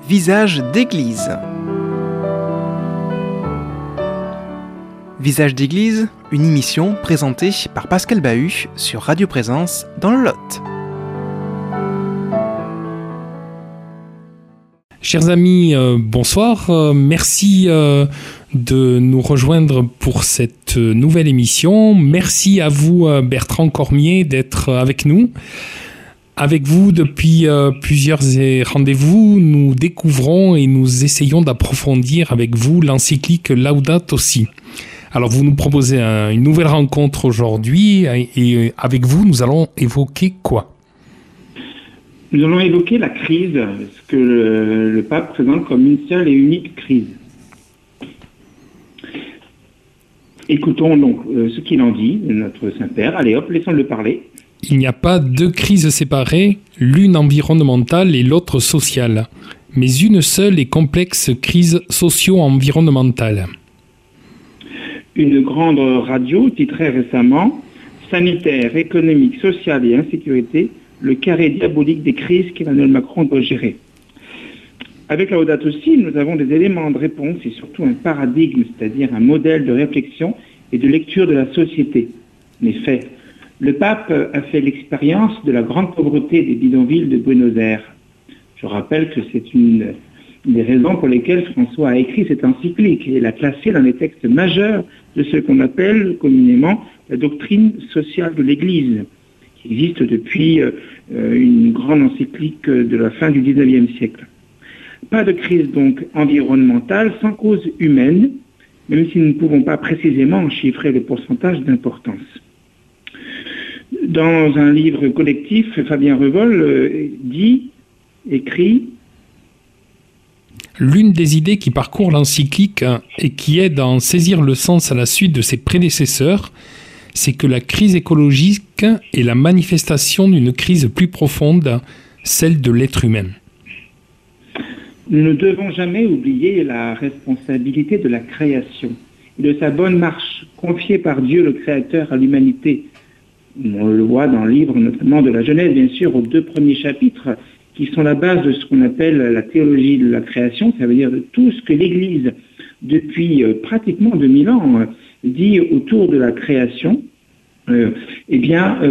Visage d'église. Visage d'église, une émission présentée par Pascal Bahut sur Radio Présence dans le Lot. Chers amis, bonsoir. Merci de nous rejoindre pour cette nouvelle émission. Merci à vous, Bertrand Cormier, d'être avec nous. Avec vous, depuis plusieurs rendez-vous, nous découvrons et nous essayons d'approfondir avec vous l'encyclique Laudato Si. Alors, vous nous proposez une nouvelle rencontre aujourd'hui et avec vous, nous allons évoquer quoi ? Nous allons évoquer la crise, ce que le pape présente comme une seule et unique crise. Écoutons donc ce qu'il en dit, notre Saint-Père. Allez hop, laissons-le parler. Il n'y a pas deux crises séparées, l'une environnementale et l'autre sociale, mais une seule et complexe crise socio-environnementale. Une grande radio titrait récemment « Sanitaire, économique, sociale et insécurité, le carré diabolique des crises qu'Emmanuel Macron doit gérer ». Avec Laudato Si, nous avons des éléments de réponse et surtout un paradigme, c'est-à-dire un modèle de réflexion et de lecture de la société. En effet, le pape a fait l'expérience de la grande pauvreté des bidonvilles de Buenos Aires. Je rappelle que c'est une des raisons pour lesquelles François a écrit cette encyclique et l'a classée dans les textes majeurs de ce qu'on appelle communément la doctrine sociale de l'Église, qui existe depuis une grande encyclique de la fin du XIXe siècle. Pas de crise donc environnementale sans cause humaine, même si nous ne pouvons pas précisément chiffrer le pourcentage d'importance. Dans un livre collectif, Fabien Revol écrit « L'une des idées qui parcourt l'encyclique et qui aide à en saisir le sens à la suite de ses prédécesseurs, c'est que la crise écologique est la manifestation d'une crise plus profonde, celle de l'être humain. » Nous ne devons jamais oublier la responsabilité de la création et de sa bonne marche confiée par Dieu le Créateur à l'humanité. On le voit dans le livre notamment de la Genèse, bien sûr, aux 2 premiers chapitres, qui sont la base de ce qu'on appelle la théologie de la création, ça veut dire de tout ce que l'Église, depuis pratiquement 2000 ans, dit autour de la création, est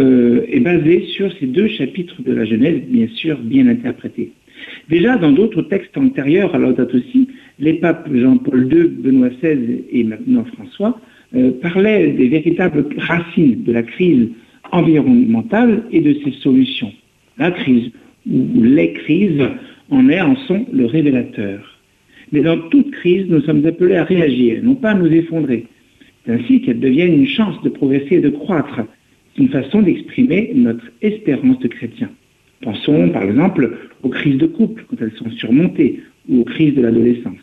basé sur ces 2 chapitres de la Genèse, bien sûr, bien interprétés. Déjà, dans d'autres textes antérieurs à Laudato Si, les papes Jean-Paul II, Benoît XVI et maintenant François parlaient des véritables racines de la crise environnementale et de ses solutions. La crise, ou les crises, en sont le révélateur. Mais dans toute crise, nous sommes appelés à réagir, non pas à nous effondrer. C'est ainsi qu'elles deviennent une chance de progresser et de croître. C'est une façon d'exprimer notre espérance de chrétien. Pensons par exemple aux crises de couple quand elles sont surmontées ou aux crises de l'adolescence.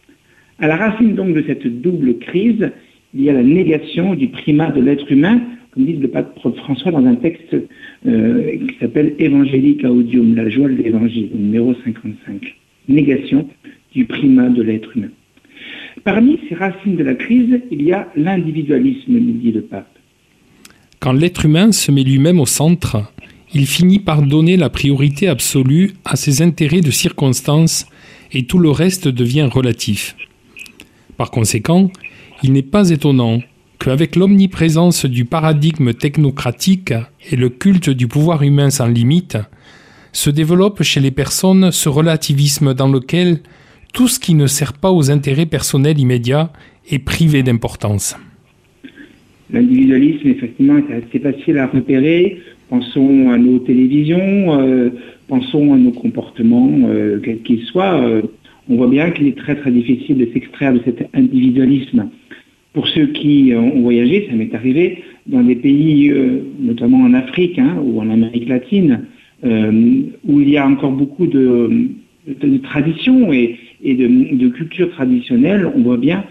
À la racine donc de cette double crise, il y a la négation du primat de l'être humain, comme dit le pape François dans un texte qui s'appelle Evangelii Gaudium, la joie de l'évangile, numéro 55. Négation du primat de l'être humain. Parmi ces racines de la crise, il y a l'individualisme, nous dit le pape. Quand l'être humain se met lui-même au centre, il finit par donner la priorité absolue à ses intérêts de circonstance et tout le reste devient relatif. Par conséquent, il n'est pas étonnant qu'avec l'omniprésence du paradigme technocratique et le culte du pouvoir humain sans limite, se développe chez les personnes ce relativisme dans lequel tout ce qui ne sert pas aux intérêts personnels immédiats est privé d'importance. L'individualisme, effectivement, est assez facile à repérer. Pensons à nos télévisions, pensons à nos comportements, quels qu'ils soient. On voit bien qu'il est très très difficile de s'extraire de cet individualisme. Pour ceux qui ont voyagé, ça m'est arrivé dans des pays, notamment en Afrique ou en Amérique latine, où il y a encore beaucoup de traditions et de cultures traditionnelles. On voit bien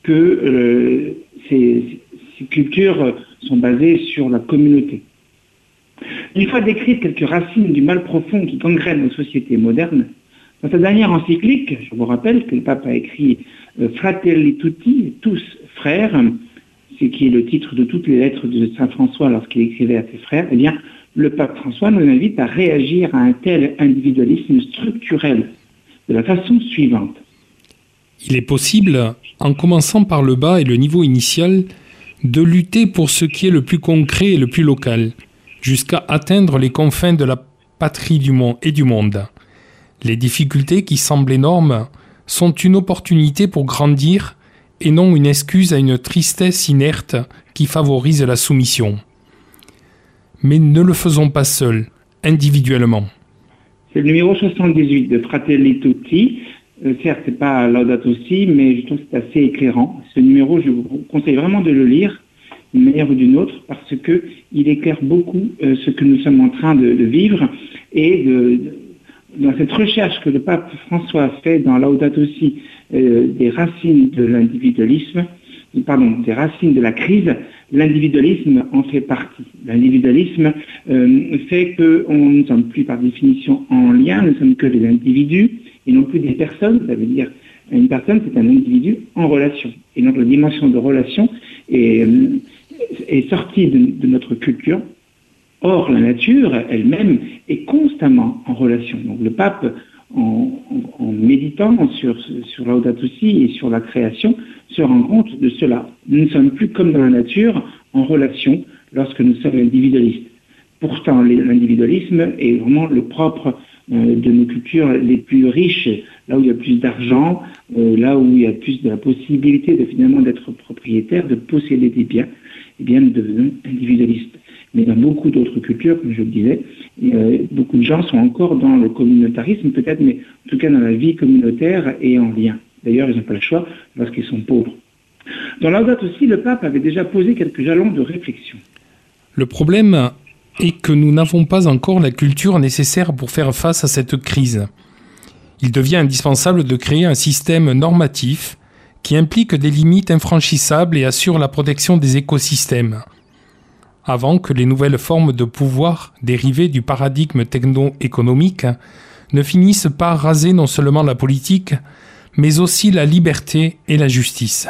que ces cultures sont basées sur la communauté. Une fois décrites quelques racines du mal profond qui gangrène nos sociétés modernes, dans sa dernière encyclique, je vous rappelle que le pape a écrit Fratelli Tutti, tous frères, ce qui est le titre de toutes les lettres de saint François lorsqu'il écrivait à ses frères, eh bien, le pape François nous invite à réagir à un tel individualisme structurel de la façon suivante. Il est possible, en commençant par le bas et le niveau initial, de lutter pour ce qui est le plus concret et le plus local, jusqu'à atteindre les confins de la patrie du monde et du monde. Les difficultés qui semblent énormes sont une opportunité pour grandir et non une excuse à une tristesse inerte qui favorise la soumission. Mais ne le faisons pas seuls, individuellement. C'est le numéro 78 de Fratelli Tutti. Certes, c'est pas Laudato Si, mais je trouve que c'est assez éclairant. Ce numéro, je vous conseille vraiment de le lire d'une manière ou d'une autre, parce que il éclaire beaucoup ce que nous sommes en train de vivre, et dans cette recherche que le pape François a fait dans Laudato Si des racines de l'individualisme, des racines de la crise, l'individualisme en fait partie. L'individualisme fait que nous ne sommes plus par définition en lien, nous ne sommes que des individus et non plus des personnes. Ça veut dire une personne, c'est un individu en relation. Et donc la dimension de relation est sortie de notre culture. Or, la nature elle-même est constamment en relation. Donc le pape, en méditant sur Laudato Si et sur la création, se rend compte de cela. Nous ne sommes plus comme dans la nature, en relation, lorsque nous sommes individualistes. Pourtant, l'individualisme est vraiment le propre de nos cultures les plus riches, là où il y a plus d'argent, là où il y a plus de la possibilité finalement d'être propriétaire, de posséder des biens. Eh bien, nous devenons individualistes. Mais dans beaucoup d'autres cultures, comme je le disais, beaucoup de gens sont encore dans le communautarisme peut-être, mais en tout cas dans la vie communautaire et en lien. D'ailleurs, ils n'ont pas le choix lorsqu'ils sont pauvres. Dans Laudato Si, le pape avait déjà posé quelques jalons de réflexion. Le problème est que nous n'avons pas encore la culture nécessaire pour faire face à cette crise. Il devient indispensable de créer un système normatif qui implique des limites infranchissables et assure la protection des écosystèmes, avant que les nouvelles formes de pouvoir dérivées du paradigme techno-économique ne finissent par raser non seulement la politique, mais aussi la liberté et la justice.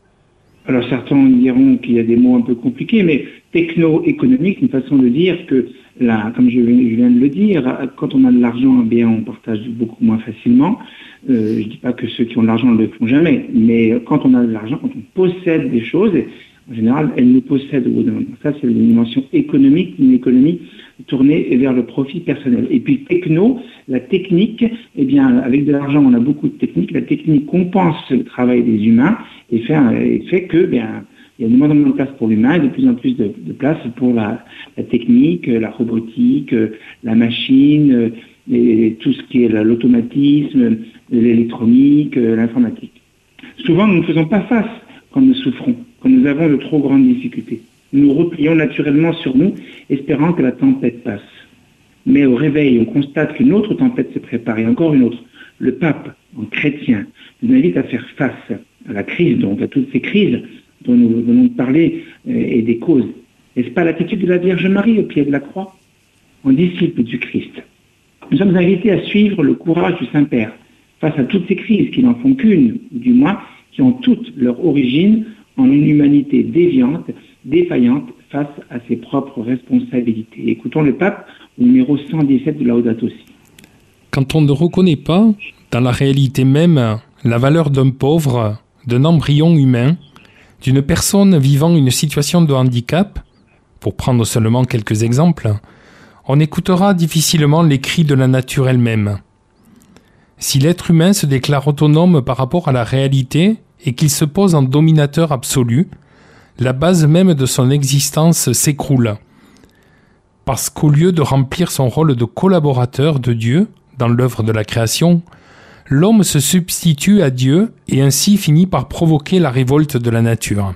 Alors certains diront qu'il y a des mots un peu compliqués, mais techno-économique, une façon de dire que, comme je viens de le dire, quand on a de l'argent, eh bien, on partage beaucoup moins facilement. Je ne dis pas que ceux qui ont de l'argent ne le font jamais, mais quand on a de l'argent, quand on possède des choses, en général, elles nous possèdent au bout d'un moment. Ça, c'est une dimension économique, une économie tournée vers le profit personnel. Et puis techno, la technique, eh bien, avec de l'argent, on a beaucoup de techniques. La technique compense le travail des humains et fait que, bien, il y a de moins en moins de place pour l'humain et de plus en plus de place pour la technique, la robotique, la machine, et tout ce qui est l'automatisme, l'électronique, l'informatique. Souvent, nous ne faisons pas face quand nous souffrons, quand nous avons de trop grandes difficultés. Nous replions naturellement sur nous, espérant que la tempête passe. Mais au réveil, on constate qu'une autre tempête se prépare, et encore une autre. Le pape, en chrétien, nous invite à faire face à la crise, donc à toutes ces crises dont nous venons de parler, et des causes. N'est-ce pas l'attitude de la Vierge Marie au pied de la croix, en disciple du Christ? Nous sommes invités à suivre le courage du Saint-Père face à toutes ces crises qui n'en font qu'une, ou du moins qui ont toutes leur origine en une humanité déviante, défaillante face à ses propres responsabilités. Écoutons le pape au numéro 117 de Laudato Si. Quand on ne reconnaît pas, dans la réalité même, la valeur d'un pauvre, d'un embryon humain, d'une personne vivant une situation de handicap, pour prendre seulement quelques exemples, on écoutera difficilement les cris de la nature elle-même. Si l'être humain se déclare autonome par rapport à la réalité et qu'il se pose en dominateur absolu, la base même de son existence s'écroule. Parce qu'au lieu de remplir son rôle de collaborateur de Dieu dans l'œuvre de la création, l'homme se substitue à Dieu et ainsi finit par provoquer la révolte de la nature.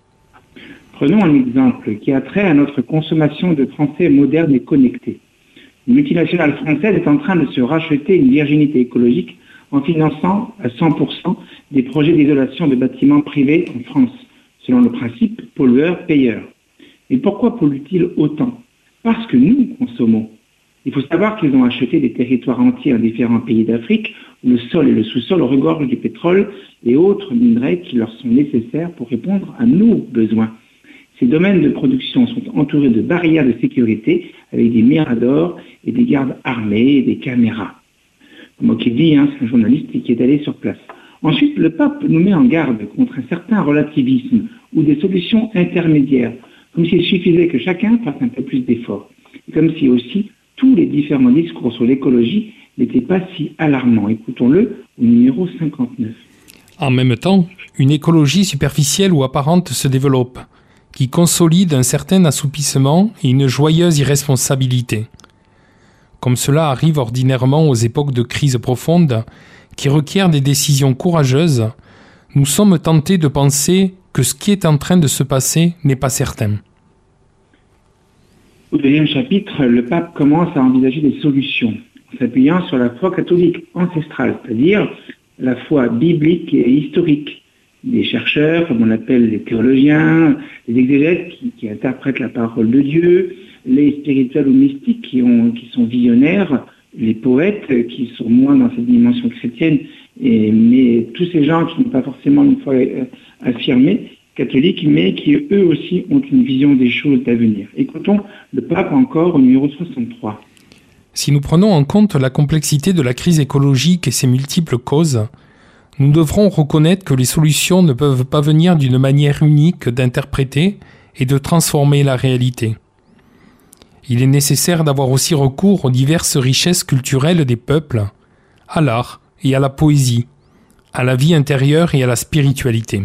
Prenons un exemple qui a trait à notre consommation de français moderne et connecté. Une multinationale française est en train de se racheter une virginité écologique en finançant à 100% des projets d'isolation de bâtiments privés en France, selon le principe pollueur-payeur. Et pourquoi pollue-t-il autant? Parce que nous consommons. Il faut savoir qu'ils ont acheté des territoires entiers en différents pays d'Afrique où le sol et le sous-sol regorgent du pétrole et autres minerais qui leur sont nécessaires pour répondre à nos besoins. Ces domaines de production sont entourés de barrières de sécurité avec des miradors et des gardes armés et des caméras. Moi qui dis, c'est un journaliste qui est allé sur place. Ensuite, le pape nous met en garde contre un certain relativisme ou des solutions intermédiaires, comme s'il suffisait que chacun fasse un peu plus d'efforts. Et comme si aussi tous les différents discours sur l'écologie n'étaient pas si alarmants. Écoutons-le au numéro 59. En même temps, une écologie superficielle ou apparente se développe, qui consolide un certain assoupissement et une joyeuse irresponsabilité. Comme cela arrive ordinairement aux époques de crise profonde, qui requièrent des décisions courageuses, nous sommes tentés de penser que ce qui est en train de se passer n'est pas certain. Au deuxième chapitre, le pape commence à envisager des solutions, en s'appuyant sur la foi catholique ancestrale, c'est-à-dire la foi biblique et historique. Des chercheurs, comme on appelle les théologiens, les exégètes qui interprètent la parole de Dieu, les spirituels ou mystiques qui sont visionnaires, les poètes qui sont moins dans cette dimension chrétienne, mais tous ces gens qui n'ont pas forcément une foi affirmée, catholique, mais qui eux aussi ont une vision des choses d'avenir. Écoutons le pape encore au numéro 63. Si nous prenons en compte la complexité de la crise écologique et ses multiples causes, nous devrons reconnaître que les solutions ne peuvent pas venir d'une manière unique d'interpréter et de transformer la réalité. Il est nécessaire d'avoir aussi recours aux diverses richesses culturelles des peuples, à l'art et à la poésie, à la vie intérieure et à la spiritualité.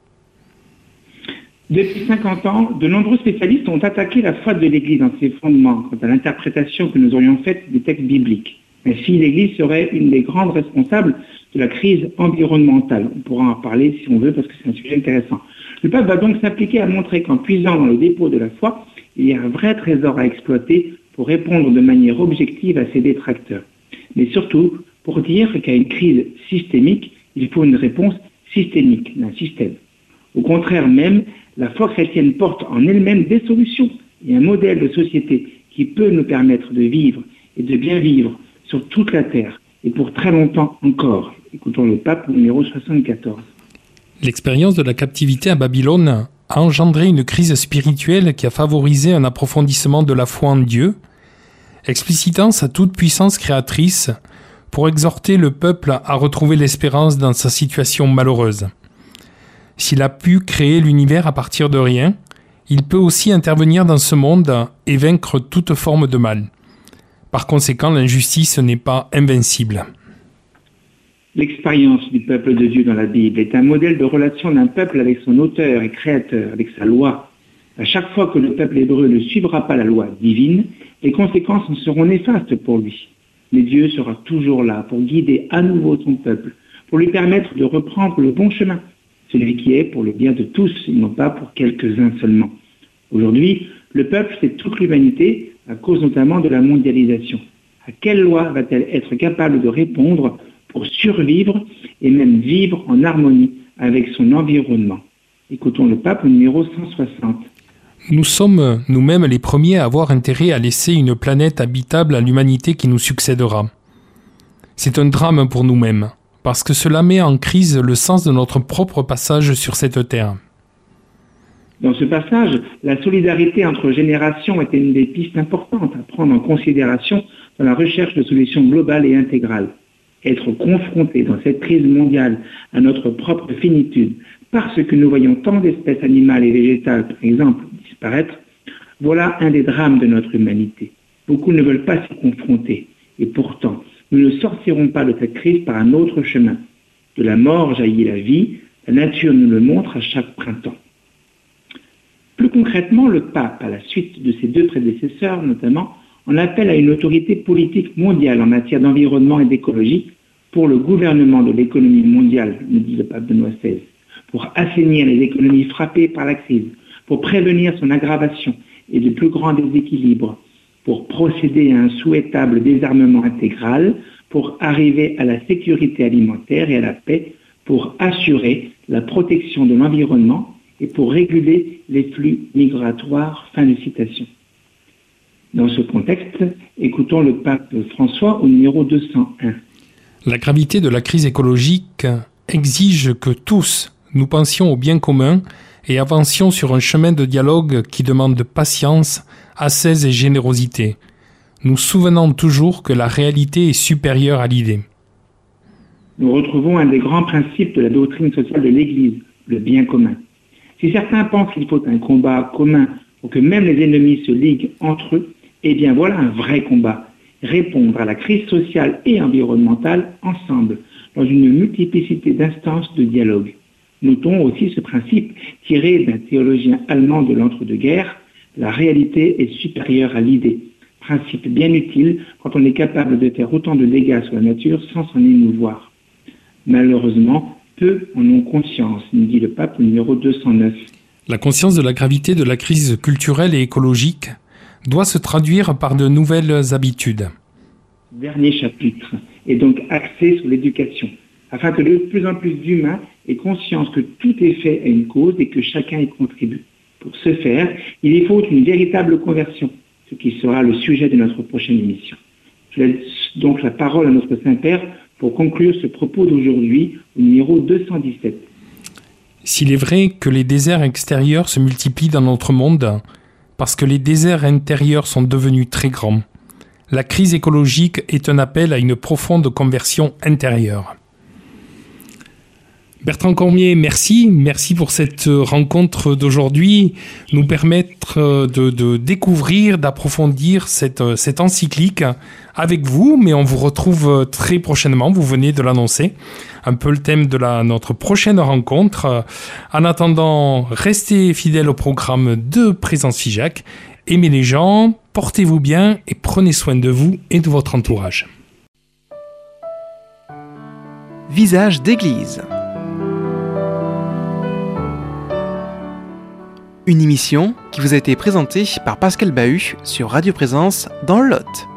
Depuis 50 ans, de nombreux spécialistes ont attaqué la foi de l'Église dans ses fondements quant à l'interprétation que nous aurions faite des textes bibliques. Ainsi, l'Église serait une des grandes responsables de la crise environnementale. On pourra en parler si on veut parce que c'est un sujet intéressant. Le pape va donc s'appliquer à montrer qu'en puisant dans le dépôt de la foi, il y a un vrai trésor à exploiter pour répondre de manière objective à ses détracteurs. Mais surtout, pour dire qu'à une crise systémique, il faut une réponse systémique d'un système. Au contraire même, la foi chrétienne porte en elle-même des solutions et un modèle de société qui peut nous permettre de vivre et de bien vivre sur toute la terre et pour très longtemps encore. Écoutons le pape numéro 74. L'expérience de la captivité à Babylone a engendré une crise spirituelle qui a favorisé un approfondissement de la foi en Dieu, explicitant sa toute-puissance créatrice pour exhorter le peuple à retrouver l'espérance dans sa situation malheureuse. S'il a pu créer l'univers à partir de rien, il peut aussi intervenir dans ce monde et vaincre toute forme de mal. Par conséquent, l'injustice n'est pas invincible. L'expérience du peuple de Dieu dans la Bible est un modèle de relation d'un peuple avec son auteur et créateur, avec sa loi. À chaque fois que le peuple hébreu ne suivra pas la loi divine, les conséquences en seront néfastes pour lui. Mais Dieu sera toujours là pour guider à nouveau son peuple, pour lui permettre de reprendre le bon chemin, celui qui est pour le bien de tous et non pas pour quelques-uns seulement. Aujourd'hui, le peuple, c'est toute l'humanité, à cause notamment de la mondialisation. À quelle loi va-t-elle être capable de répondre pour survivre et même vivre en harmonie avec son environnement? Écoutons le pape au numéro 160. Nous sommes nous-mêmes les premiers à avoir intérêt à laisser une planète habitable à l'humanité qui nous succédera. C'est un drame pour nous-mêmes, parce que cela met en crise le sens de notre propre passage sur cette terre. Dans ce passage, la solidarité entre générations était une des pistes importantes à prendre en considération dans la recherche de solutions globales et intégrales. Être confronté dans cette crise mondiale à notre propre finitude, parce que nous voyons tant d'espèces animales et végétales, par exemple, disparaître, voilà un des drames de notre humanité. Beaucoup ne veulent pas s'y confronter, et pourtant, nous ne sortirons pas de cette crise par un autre chemin. De la mort jaillit la vie, la nature nous le montre à chaque printemps. Plus concrètement, le pape, à la suite de ses deux prédécesseurs notamment, en appelle à une autorité politique mondiale en matière d'environnement et d'écologie pour le gouvernement de l'économie mondiale, nous dit le pape Benoît XVI, pour assainir les économies frappées par la crise, pour prévenir son aggravation et de plus grands déséquilibres, pour procéder à un souhaitable désarmement intégral, pour arriver à la sécurité alimentaire et à la paix, pour assurer la protection de l'environnement et pour réguler les flux migratoires. Fin de citation. Dans ce contexte, écoutons le pape François au numéro 201. La gravité de la crise écologique exige que tous nous pensions au bien commun et avancions sur un chemin de dialogue qui demande patience, ascèse et générosité, nous souvenant toujours que la réalité est supérieure à l'idée. Nous retrouvons un des grands principes de la doctrine sociale de l'Église, le bien commun. Si certains pensent qu'il faut un combat commun pour que même les ennemis se liguent entre eux, eh bien voilà un vrai combat. Répondre à la crise sociale et environnementale ensemble, dans une multiplicité d'instances de dialogue. Notons aussi ce principe tiré d'un théologien allemand de l'entre-deux-guerres, la réalité est supérieure à l'idée. Principe bien utile quand on est capable de faire autant de dégâts sur la nature sans s'en émouvoir. Malheureusement, peu en ont conscience, nous dit le pape numéro 209. La conscience de la gravité de la crise culturelle et écologique doit se traduire par de nouvelles habitudes. Dernier chapitre est donc axé sur l'éducation, afin que de plus en plus d'humains aient conscience que tout est fait à une cause et que chacun y contribue. Pour ce faire, il y faut une véritable conversion, ce qui sera le sujet de notre prochaine émission. Je laisse donc la parole à notre Saint-Père pour conclure ce propos d'aujourd'hui au numéro 217. S'il est vrai que les déserts extérieurs se multiplient dans notre monde, parce que les déserts intérieurs sont devenus très grands, la crise écologique est un appel à une profonde conversion intérieure. Bertrand Cormier, merci pour cette rencontre d'aujourd'hui, nous permettre de découvrir, d'approfondir cette encyclique avec vous, mais on vous retrouve très prochainement, vous venez de l'annoncer, un peu le thème de notre prochaine rencontre. En attendant, restez fidèles au programme de Présence Figeac, aimez les gens, portez-vous bien et prenez soin de vous et de votre entourage. Visage d'église. Une émission qui vous a été présentée par Pascal Bahut sur Radio Présence dans le Lot.